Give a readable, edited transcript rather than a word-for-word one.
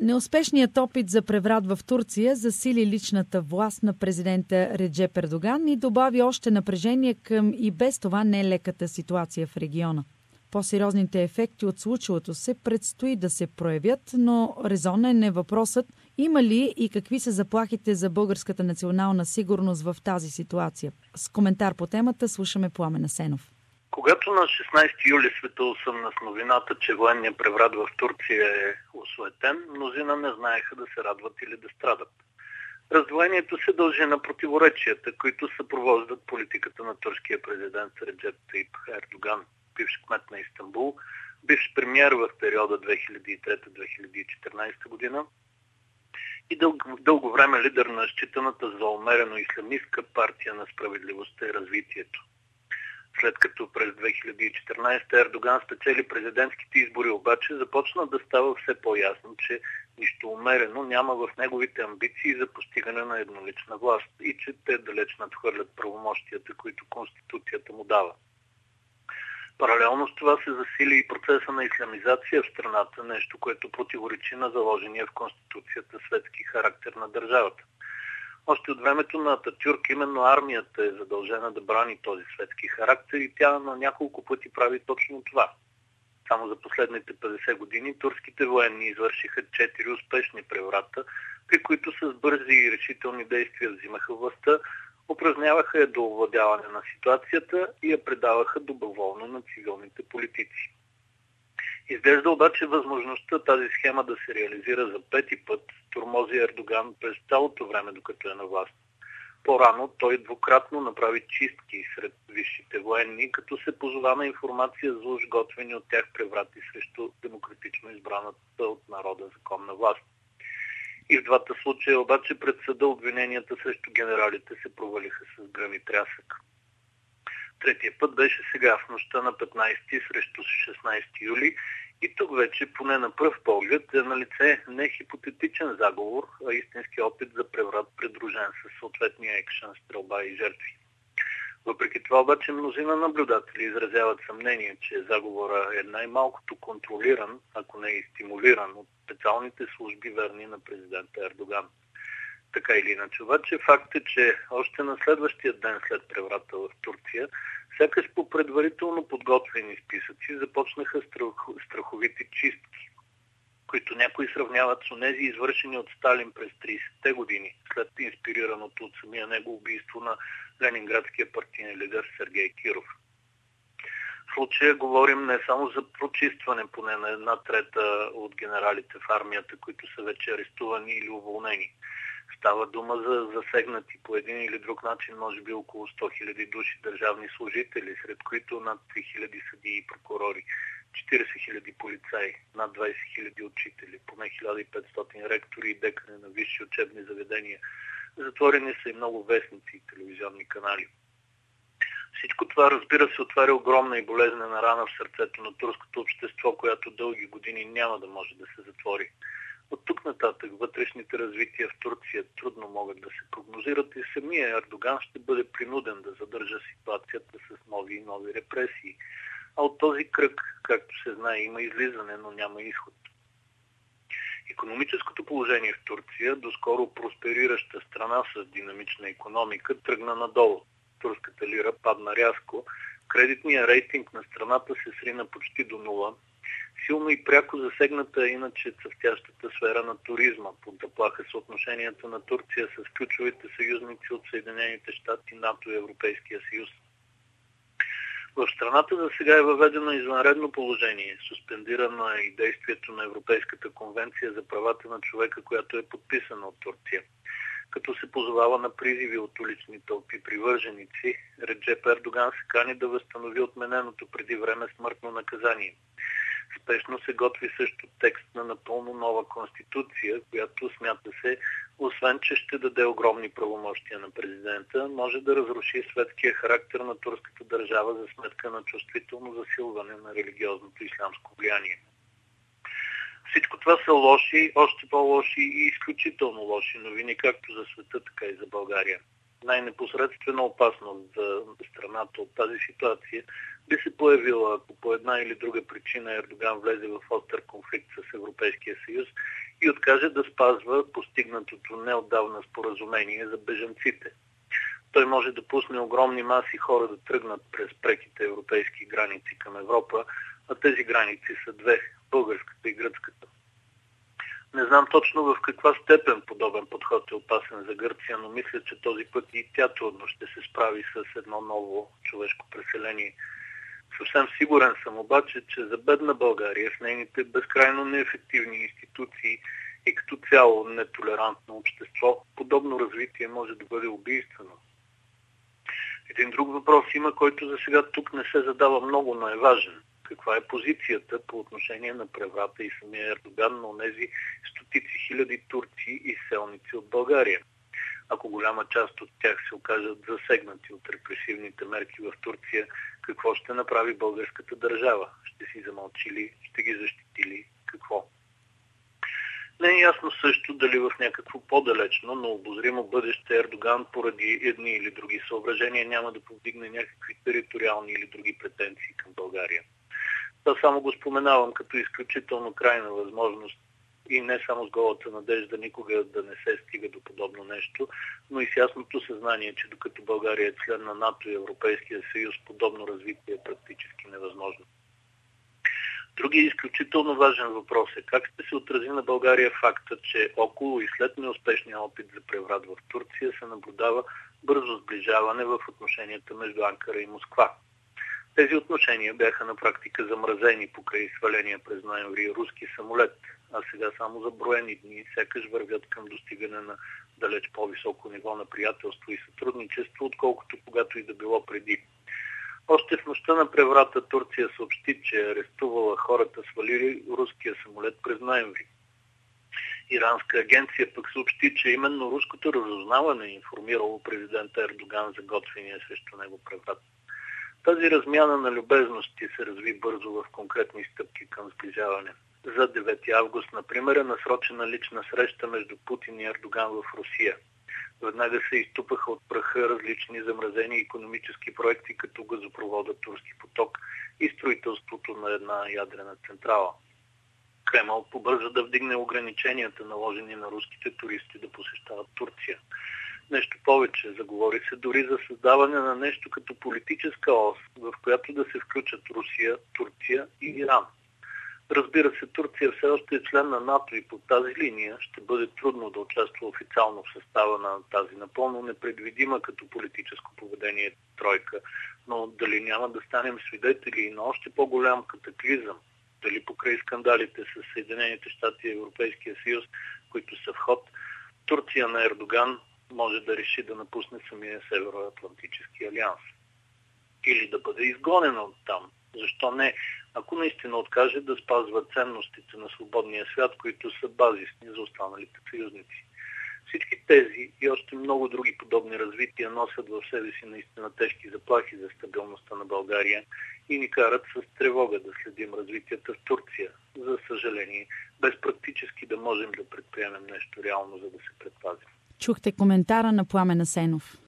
Неуспешният опит за преврат в Турция засили личната власт на президента Реджеп Ердоган и добави още напрежение към и без това нелеката ситуация в региона. По-сериозните ефекти от случилото се предстои да се проявят, но резонен е въпросът има ли и какви са заплахите за българската национална сигурност в тази ситуация. С коментар по темата слушаме Пламен Асенов. Когато на 16 юли света осъмна с новината, че военният преврат в Турция е осуетен, мнозина не знаеха да се радват или да страдат. Раздвоението се дължи на противоречията, които съпровождат политиката на турския президент Реджеп Таип Ердоган, бивш кмет на Истанбул, бивш премиер в периода 2003-2014 година и дълго време лидер на считаната за умерено ислямистка партия на справедливостта и развитието. След като през 2014 Ердоган спечели президентските избори, обаче започна да става все по-ясно, че нищо умерено няма в неговите амбиции за постигане на еднолична власт и че те далеч надхвърлят правомощията, които Конституцията му дава. Паралелно с това се засили и процеса на ислямизация в страната, нещо, което противоречи на заложения в Конституцията светски характер на държавата. Още от времето на Ататюрк именно армията е задължена да брани този светски характер и тя на няколко пъти прави точно това. Само за последните 50 години турските военни извършиха 4 успешни преврата, при които с бързи и решителни действия взимаха властта, упражняваха я до овладяване на ситуацията и я предаваха доброволно на цивилните политици. Изглежда обаче възможността тази схема да се реализира за пети път тормози Ердоган през цялото време, докато е на власт. По-рано той двукратно направи чистки сред висшите военни, като се позова на информация за уж готвени от тях преврати срещу демократично избраната от народа законна власт. И в двата случая обаче пред съда обвиненията срещу генералите се провалиха с гръм и трясък. Третия път беше сега, в нощта на 15 срещу 16 юли, и тук вече, поне на пръв поглед, е налице не хипотетичен заговор, а истински опит за преврат, придружен с съответния екшън, стрелба и жертви. Въпреки това обаче мнозина наблюдатели изразяват съмнение, че заговора е най-малкото контролиран, ако не и стимулиран от специалните служби, верни на президента Ердоган. Така или иначе, обаче факт е, че още на следващия ден след преврата в Турция, сякаш по предварително подготвени списъци започнаха страховити чистки, които някои сравняват с онези извършени от Сталин през 30-те години, след инспирираното от самия него убийство на ленинградския партиен лидер Сергей Киров. В случая говорим не само за прочистване поне на 1/3 от генералите в армията, които са вече арестувани или уволнени. Става дума за засегнати по един или друг начин, може би около 100 000 души държавни служители, сред които над 3 000 съдии и прокурори, 40 000 полицаи, над 20 000 учители, поне 1500 ректори и декани на висши учебни заведения. Затворени са и много вестници и телевизионни канали. Всичко това, разбира се, отваря огромна и болезнена рана в сърцето на турското общество, която дълги години няма да може да се затвори. От тук нататък вътрешните развития в Турция трудно могат да се прогнозират и самия Ердоган ще бъде принуден да задържа ситуацията с нови и нови репресии. А от този кръг, както се знае, има излизане, но няма изход. Икономическото положение в Турция, доскоро просперираща страна с динамична икономика, тръгна надолу. Турската лира падна рязко, кредитният рейтинг на страната се срина почти до нула. Силно и пряко засегната иначе цъфтящата сфера на туризма. Под заплаха с отношенията на Турция с ключовите съюзници от Съединените щати, НАТО и Европейския съюз. В страната за сега е въведено извънредно положение. Суспендирано е и действието на Европейската конвенция за правата на човека, която е подписана от Турция. Като се позовава на призиви от улични тълпи привърженици, Реджеп Ердоган се кани да възстанови отмененото преди време смъртно наказание. Спешно се готви също текст на напълно нова конституция, която, смята се, освен че ще даде огромни правомощия на президента, може да разруши светския характер на турската държава за сметка на чувствително засилване на религиозното ислямско влияние. Всичко това са лоши, още по-лоши и изключително лоши новини, както за света, така и за България. Най-непосредствена опасност за страната от тази ситуация би се появила, ако по една или друга причина Ердоган влезе в остър конфликт с Европейския съюз и откаже да спазва постигнатото неотдавна споразумение за бежанците. Той може да пусне огромни маси хора да тръгнат през преките европейски граници към Европа, а тези граници са две – българската и гръцката. Не знам точно в каква степен подобен подход е опасен за Гърция, но мисля, че този път и тя трудно ще се справи с едно ново човешко преселение. Съвсем сигурен съм обаче, че за бедна България с нейните безкрайно неефективни институции и като цяло нетолерантно общество, подобно развитие може да бъде убийствено. Един друг въпрос има, който за сега тук не се задава много, но е важен. Каква е позицията по отношение на преврата и самия Ердоган на онези стотици хиляди турци и селници от България? Ако голяма част от тях се окажат засегнати от репресивните мерки в Турция, какво ще направи българската държава? Ще си замълчи ли? Ще ги защити ли? Какво? Не е ясно също дали в някакво по-далечно, но обозримо бъдеще Ердоган поради едни или други съображения няма да повдигне някакви териториални или други претенции към България. Това само го споменавам като изключително крайна възможност и не само с голата надежда никога да не се стига до подобно нещо, но и с ясното съзнание, че докато България е член на НАТО и Европейския съюз, подобно развитие е практически невъзможно. Другият изключително важен въпрос е как ще се отрази на България факта, че около и след неуспешния опит за преврат в Турция се наблюдава бързо сближаване в отношенията между Анкара и Москва. Тези отношения бяха на практика замразени покрай сваления през ноември руски самолет, а сега само за броени дни сякаш вървят към достигане на далеч по-високо ниво на приятелство и сътрудничество, отколкото когато и да било преди. Още в нощта на преврата Турция съобщи, че е арестувала хората, свалили руския самолет през ноември. Иранска агенция пък съобщи, че именно руското разузнаване е информирало президента Ердоган за готвения срещу него преврат. Тази размяна на любезности се разви бързо в конкретни стъпки към сближаване. За 9 август, например, е насрочена лична среща между Путин и Ердоган в Русия. Веднага се изтупаха от праха различни замразени икономически проекти, като газопровода Турски поток и строителството на една ядрена централа. Кремъл побърза да вдигне ограниченията, наложени на руските туристи да посещават Турция. Нещо повече, заговори се дори за създаване на нещо като политическа ос, в която да се включат Русия, Турция и Иран. Разбира се, Турция все още е член на НАТО и по тази линия ще бъде трудно да участва официално в състава на тази напълно непредвидима като политическо поведение тройка, но дали няма да станем свидетели и на още по-голям катаклизъм, дали покрай скандалите с Съединените щати и Европейския съюз, които са в ход, Турция на Ердоган може да реши да напусне самия Североатлантически алианс. Или да бъде изгонена от там. Защо не? Ако наистина откаже да спазва ценностите на свободния свят, които са базисни за останалите съюзници. Всички тези и още много други подобни развития носят в себе си наистина тежки заплахи за стабилността на България и ни карат с тревога да следим развитията в Турция. За съжаление, без практически да можем да предприемем нещо реално, за да се предпазим. Чухте коментара на Пламен Асенов.